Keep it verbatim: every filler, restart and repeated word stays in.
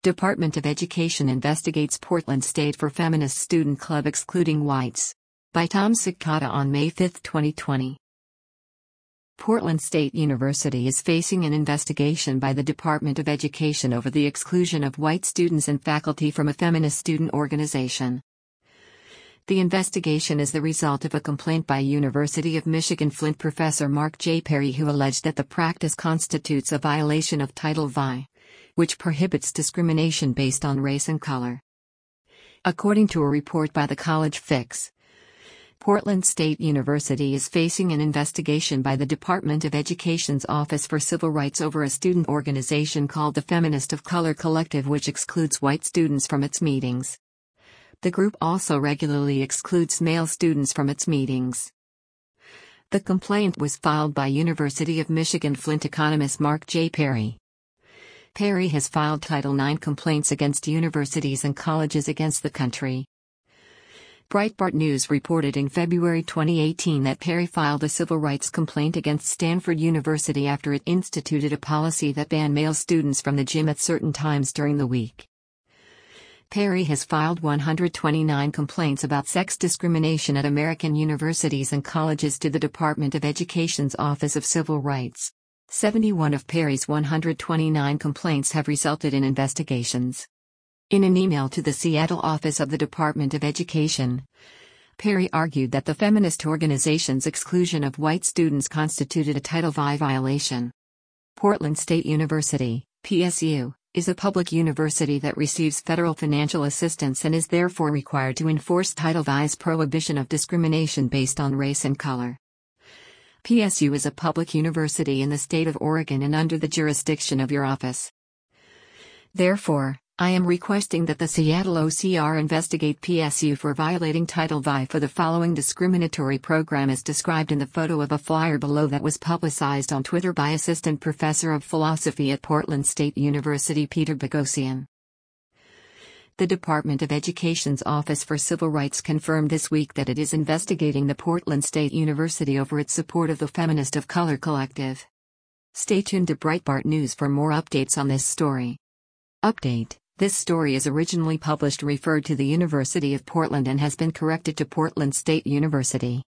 Department of Education investigates Portland State for feminist student club excluding whites. By Tom Cicada on May fifth, twenty twenty. Portland State University is facing an investigation by the Department of Education over the exclusion of white students and faculty from a feminist student organization. The investigation is the result of a complaint by University of Michigan Flint professor Mark J. Perry, who alleged that the practice constitutes a violation of Title five, which prohibits discrimination based on race and color. According to a report by the College Fix, Portland State University is facing an investigation by the Department of Education's Office for Civil Rights over a student organization called the Feminist of Color Collective, which excludes white students from its meetings. The group also regularly excludes male students from its meetings. The complaint was filed by University of Michigan Flint economist Mark J. Perry. Perry has filed Title nine complaints against universities and colleges against the country. Breitbart News reported in February twenty eighteen that Perry filed a civil rights complaint against Stanford University after it instituted a policy that banned male students from the gym at certain times during the week. Perry has filed one hundred twenty-nine complaints about sex discrimination at American universities and colleges to the Department of Education's Office of Civil Rights. seventy-one of Perry's one hundred twenty-nine complaints have resulted in investigations. In an email to the Seattle office of the Department of Education, Perry argued that the feminist organization's exclusion of white students constituted a Title five violation. Portland State University, P S U, is a public university that receives federal financial assistance and is therefore required to enforce Title five's prohibition of discrimination based on race and color. P S U is a public university in the state of Oregon and under the jurisdiction of your office. Therefore, I am requesting that the Seattle O C R investigate P S U for violating Title five for the following discriminatory program as described in the photo of a flyer below that was publicized on Twitter by Assistant Professor of Philosophy at Portland State University Peter Boghossian. The Department of Education's Office for Civil Rights confirmed this week that it is investigating the Portland State University over its support of the Feminist of Color Collective. Stay tuned to Breitbart News for more updates on this story. Update: this story is originally published referred to the University of Portland and has been corrected to Portland State University.